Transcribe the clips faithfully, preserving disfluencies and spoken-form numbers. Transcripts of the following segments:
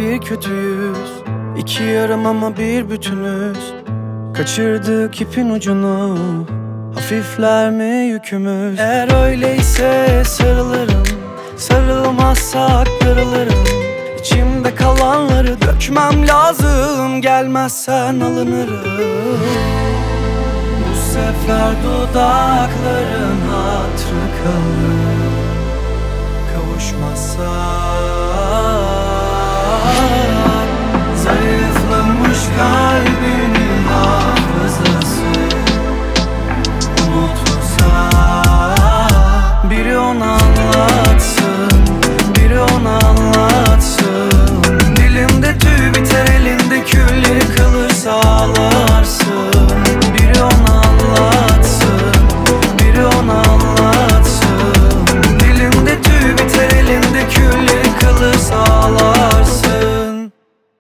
bir kötüyüz, iki yarım ama bir bütünüz. Kaçırdık ipin ucunu, hafifler mi yükümüz? Eğer öyleyse sarılırım, sarılmazsa aktarılırım. İçimde kalanları dökmem lazım, gelmezsen alınırım. Bu sefer dudakların hatırı kalır, kavuşmazsak. Zayıflamış kalbinin hafızası, unutulsa. Biri onu anlatsın, biri onu anlatsın. Dilimde tüy biter, elinde külleri kalırsa ağlarsın. Biri onu anlatsın, biri onu anlatsın. Dilimde tüy biter, elinde külleri kalırsa ağlarsın.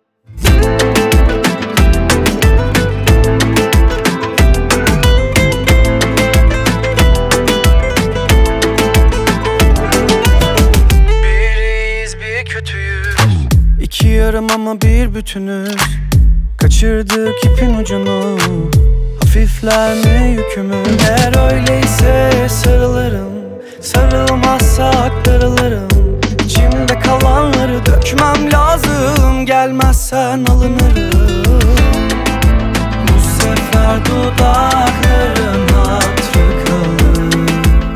Biriyiz bir kötüyüz, İki yarım ama bir bütünüz. Kaçırdık ipin ucunu, hafifler mi yükümüz? Eğer öyleyse sarılırım, sarılmazsa aktarılırım. İçimde kalanları dökmem lazım, gelmezsen alınırım. Bu sefer dudakların hatırı kalır,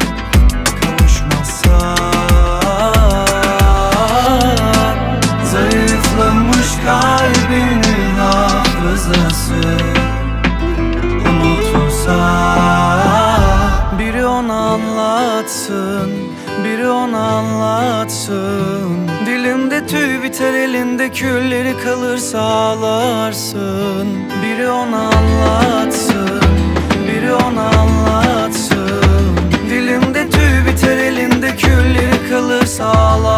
kavuşmazsak. Zayıflamış kalbinin hafızası, unutulsa. Biri onu anlatsın, biri onu anlatsın. Dilimde tüy biter, elinde külleri kalırsa ağlarsın. Biri onu anlatsın, biri onu anlatsın. Dilimde tüy biter, elinde külleri kalırsa ağlarsın.